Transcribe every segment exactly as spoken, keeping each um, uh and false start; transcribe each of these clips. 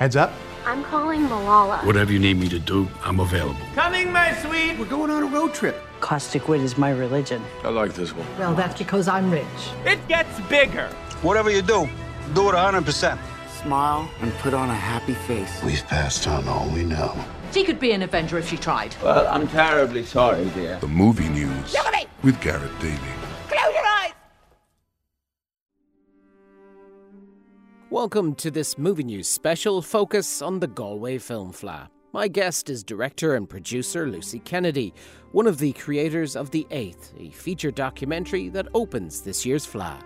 Heads up. I'm calling Malala. Whatever you need me to do, I'm available. Coming, my sweet. We're going on a road trip. Caustic wit is my religion. I like this one. Well, that's because I'm rich. It gets bigger. Whatever you do, do it one hundred percent. Smile and put on a happy face. We've passed on all we know. She could be an Avenger if she tried. Well, I'm terribly sorry, dear. The movie news Look at me. with Garrett Daly. Close your eyes. Welcome to this movie news special focus on the Galway Film Fleadh. My guest is director and producer Lucy Kennedy, one of the creators of The Eighth, a feature documentary that opens this year's Fleadh.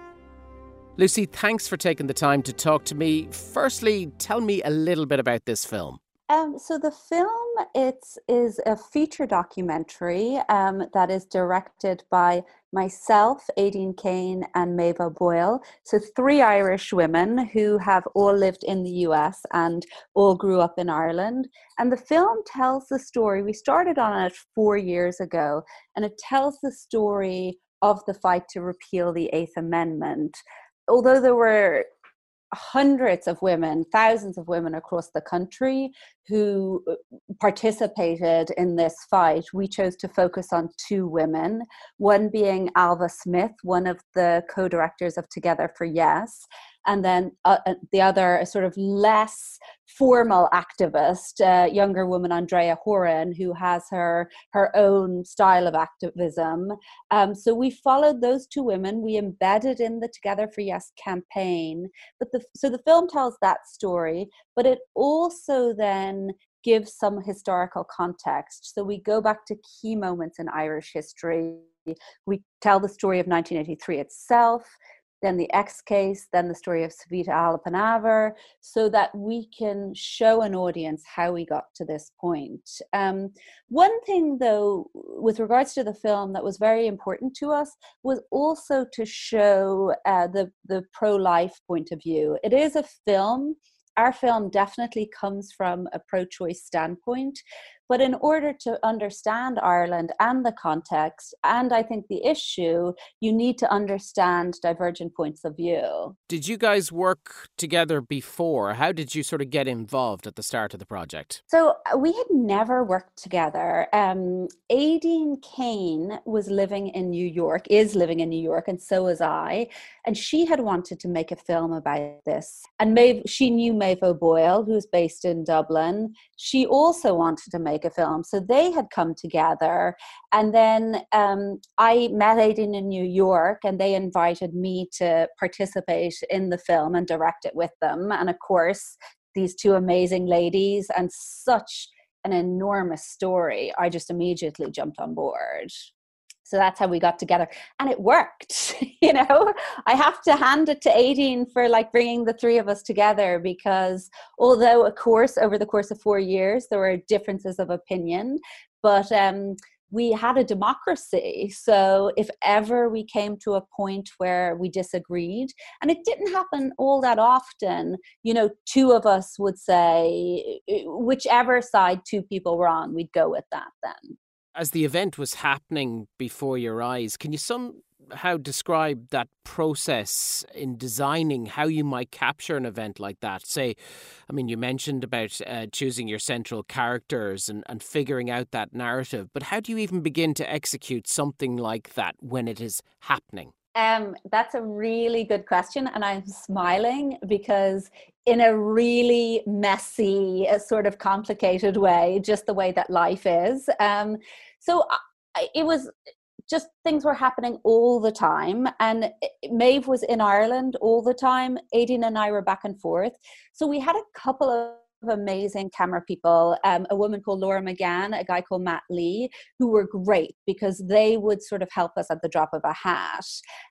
Lucy, thanks for taking the time to talk to me. Firstly, tell me a little bit about this film. Um, so the film it's, is a feature documentary um, that is directed by myself, Aideen Kane, and Maeve O'Boyle. So three Irish women who have all lived in the U S and all grew up in Ireland. And the film tells the story, we started on it four years ago, and it tells the story of the fight to repeal the Eighth Amendment. Although there were hundreds of women, thousands of women across the country who participated in this fight, we chose to focus on two women, one being Alva Smith, one of the co-directors of Together for Yes, and then uh, the other, a sort of less formal activist, uh, younger woman, Andrea Horan, who has her, her own style of activism. Um, so we followed those two women. We embedded in the Together for Yes campaign. But the, so the film tells that story, but it also then gives some historical context. So we go back to key moments in Irish history. We tell the story of nineteen eighty-three itself, then the X case, then the story of Savita Alapanavar, so that we can show an audience how we got to this point. Um, one thing, though, with regards to the film that was very important to us was also to show uh, the, the pro-life point of view. It is a film. Our film definitely comes from a pro-choice standpoint, but in order to understand Ireland and the context, and I think the issue, you need to understand divergent points of view. Did you guys work together before? How did you sort of get involved at the start of the project? So we had never worked together. Um, Aideen Kane was living in New York, is living in New York, and so was I. And she had wanted to make a film about this. And Maeve, she knew Maeve O'Boyle, who's based in Dublin. She also wanted to make a film. So they had come together. And then um, I met Aideen in New York, and they invited me to participate in the film and direct it with them. And of course, these two amazing ladies and such an enormous story, I just immediately jumped on board. So that's how we got together. And it worked, you know. I have to hand it to Aideen for like bringing the three of us together, because although, of course, over the course of four years, there were differences of opinion, but um, we had a democracy. So if ever we came to a point where we disagreed, and it didn't happen all that often, you know, two of us would say, whichever side two people were on, we'd go with that then. As the event was happening before your eyes, can you somehow describe that process in designing how you might capture an event like that? Say, I mean, you mentioned about uh, choosing your central characters and, and figuring out that narrative, but how do you even begin to execute something like that when it is happening? Um, that's a really good question, and I'm smiling because in a really messy, uh, sort of complicated way, just the way that life is. Um, so I, it was just things were happening all the time, and Maeve was in Ireland all the time. Aideen and I were back and forth. So we had a couple of amazing camera people, um, a woman called Laura McGann, a guy called Matt Lee, who were great because they would sort of help us at the drop of a hat.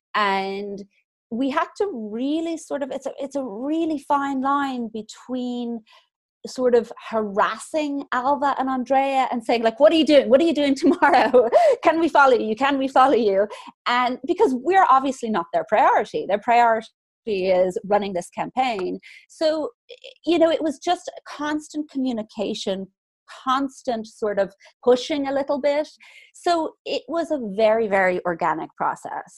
And we had to really sort of, it's a, it's a really fine line between sort of harassing Alva and Andrea and saying like, what are you doing? What are you doing tomorrow? Can we follow you? Can we follow you? And because we're obviously not their priority, their priority is running this campaign. So, you know, it was just constant communication, constant sort of pushing a little bit. So it was a very, very organic process.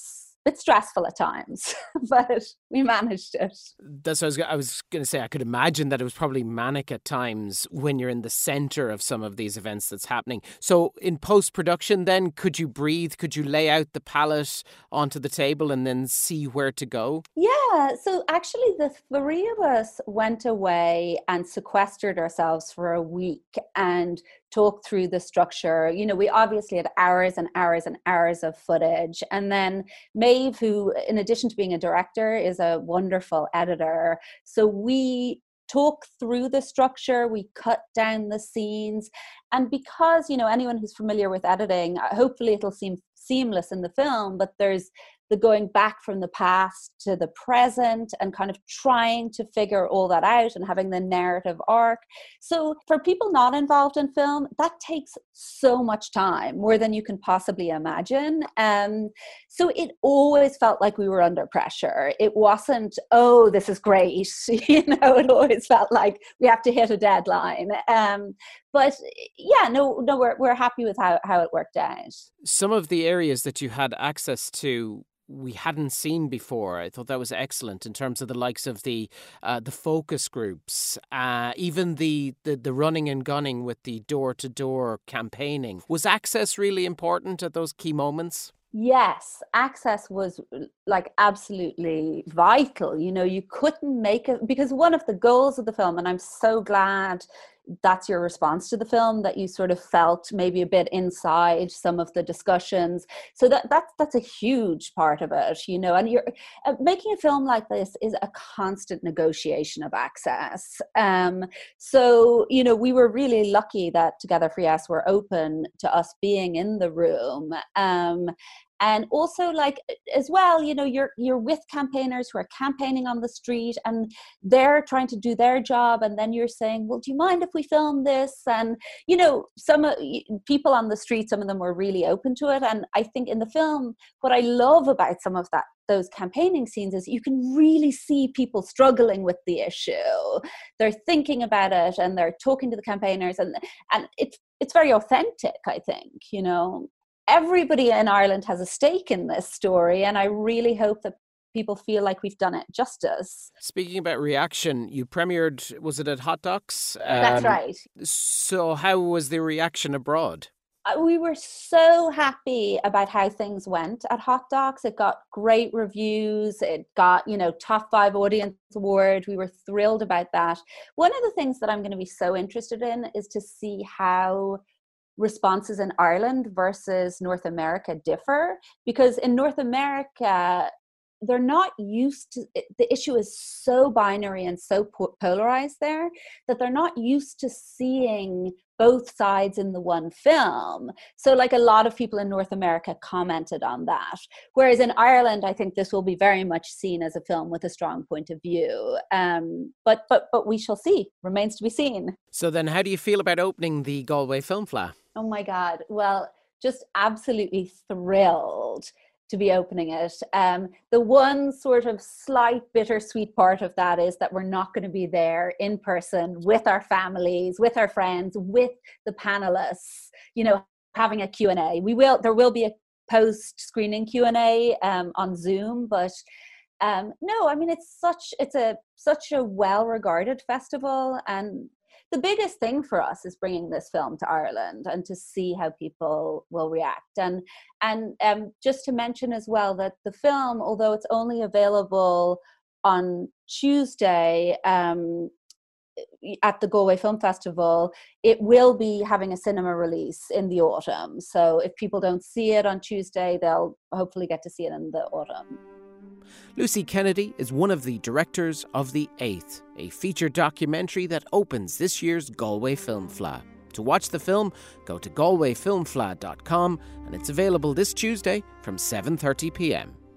bit stressful at times, but we managed it. That's what I was, I was going to say. I could imagine that it was probably manic at times when you're in the centre of some of these events that's happening. So in post-production then, could you breathe? Could you lay out the palette onto the table and then see where to go? Yeah, so actually the three of us went away and sequestered ourselves for a week and talked through the structure. You know, we obviously had hours and hours and hours of footage. And then Maeve, who in addition to being a director, is a wonderful editor. So we talk through the structure, we cut down the scenes. And because, you know, anyone who's familiar with editing, hopefully it'll seem seamless in the film, but there's the going back from the past to the present and kind of trying to figure all that out and having the narrative arc. So for people not involved in film, that takes so much time, more than you can possibly imagine. Um, so it always felt like we were under pressure. It wasn't, oh, this is great. You know, it always felt like we have to hit a deadline. Um, but yeah, no, no, we're we're happy with how, how it worked out. Some of the areas that you had access to we hadn't seen before. I thought that was excellent in terms of the likes of the uh, the focus groups, uh, even the, the, the running and gunning with the door-to-door campaigning. Was access really important at those key moments? Yes, access was like absolutely vital. You know, you couldn't make it, because one of the goals of the film, and I'm so glad that's your response to the film, that you sort of felt maybe a bit inside some of the discussions. So that that's that's a huge part of it, you know. And you're uh, making a film like this is a constant negotiation of access. Um, so you know, we were really lucky that Together for Yes were open to us being in the room. Um, And also, like, as well, you know, you're you're with campaigners who are campaigning on the street and they're trying to do their job. And then you're saying, well, do you mind if we film this? And, you know, some uh, people on the street, some of them were really open to it. And I think in the film, what I love about some of that, those campaigning scenes, is you can really see people struggling with the issue. They're thinking about it and they're talking to the campaigners. And, and it's, it's very authentic, I think, you know. Everybody in Ireland has a stake in this story, and I really hope that people feel like we've done it justice. Speaking about reaction, you premiered, was it at Hot Docs? Um, That's right. So how was the reaction abroad? We were so happy about how things went at Hot Docs. It got great reviews. It got, you know, top five audience award. We were thrilled about that. One of the things that I'm going to be so interested in is to see how responses in Ireland versus North America differ, because in North America, they're not used to, the issue is so binary and so polarized there that they're not used to seeing both sides in the one film. So like a lot of people in North America commented on that. Whereas in Ireland, I think this will be very much seen as a film with a strong point of view. Um, but, but, but we shall see, remains to be seen. So then how do you feel about opening the Galway Film Fleadh? Oh my God. Well, just absolutely thrilled to be opening it. Um, the one sort of slight bittersweet part of that is that we're not going to be there in person with our families, with our friends, with the panelists, you know, having a Q and A. We will, there will be a post-screening Q and A um, on Zoom, but um, no, I mean, it's such, it's a, such a well-regarded festival, and the biggest thing for us is bringing this film to Ireland and to see how people will react. And and um, just to mention as well that the film, although it's only available on Tuesday um, at the Galway Film Festival, it will be having a cinema release in the autumn. So if people don't see it on Tuesday, they'll hopefully get to see it in the autumn. Lucy Kennedy is one of the directors of The Eighth, a feature documentary that opens this year's Galway Film Fleadh. To watch the film, go to galway film fleadh dot com, and it's available this Tuesday from seven thirty p m.